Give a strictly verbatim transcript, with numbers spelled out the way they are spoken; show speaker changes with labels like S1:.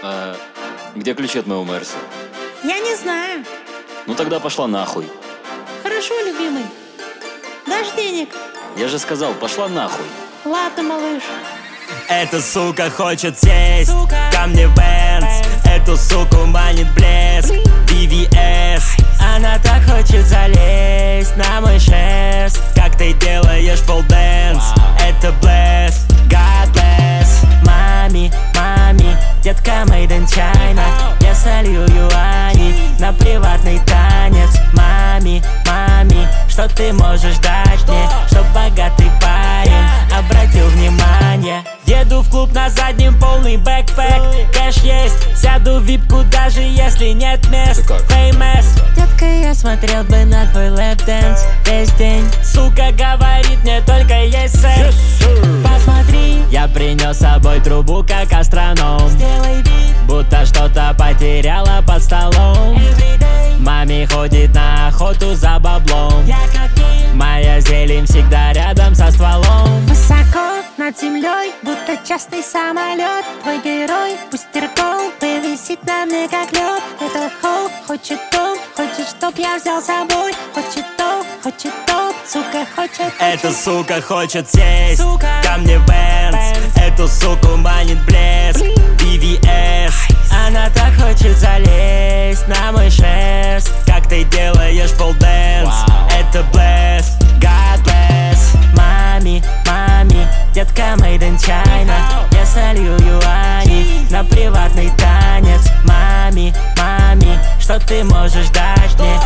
S1: А где ключи от моего Мерса?
S2: Я не знаю.
S1: Ну тогда пошла нахуй.
S2: Хорошо, любимый. Дашь денег?
S1: Я же сказал, пошла нахуй.
S2: Ладно, малыш.
S3: Эта сука хочет сесть
S2: Сука.
S3: ко мне в Бенц. Эту суку манит блеск ви ви эс. Она так хочет залезть на мой шерсть. Как ты делаешь полденс? Это блеск, God bless. Мами, мами, детка made in China. Я солью юани на приватный танец. Мами, мами, что ты можешь дать мне, чтоб богатый парень обратил внимание? Еду в клуб на заднем, полный бэкпэк. Кэш есть, сяду в випку, даже если нет мест. Famous. Детка, я смотрел бы на твой лэп-дэнс весь день. Сука говорит, мне только есть секс. Посмотри, я принес с собой трубу, как астроном. Сделай вид, будто что-то потеряла под столом. Маме ходит на охоту за баблом. Я как ней. Моя зелень всегда рядом со стволом.
S2: Высоко над землей, будто частный самолет. Твой герой, бустерком, повисит на мне как лед. Это хоу, хочет то, хочет, чтоб я взял с собой. Хочет то, хочет то, сука, хочет.
S3: Эта сука хочет сесть
S2: Сука.
S3: ко мне в Бенц. Эту суку манит блеск ви ви эс. Она так хочет залезть на мой шерсть. Как ты делаешь полденс? Это блеск, God bless. Мами, мами, детка made in China. Я солью юани на приватный танец. Мами, мами, что ты можешь дать мне,